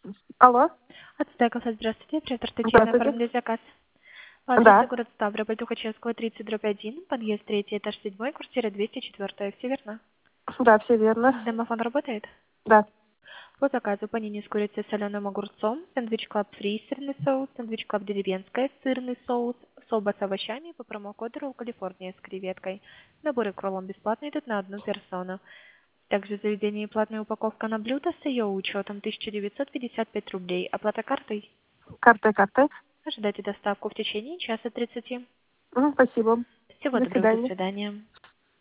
Алло, Ацтеков, здравствуйте. Оператор Татьяна, здравствуйте. оформили заказ. По адресу Да, город Ставрополь, Тухачевского, 30/1, подъезд 3, этаж 7, квартира 204. Все верно? да, все верно. Домофон работает? Да. По заказу панини с курицей, соленым огурцом, сэндвич клаб фри, сырный соус, сэндвич клаб деревенская, сырный соус, соба с овощами по промокоду Ролл Калифорния с креветкой. Наборы к роллам бесплатные идут на одну персону. Также в заведении платная упаковка на блюдо с ее учетом 1955 рублей. Оплата картой. Картой. Ожидайте доставку в течение часа 30. Спасибо. Всего До доброго, до свидания. свидания.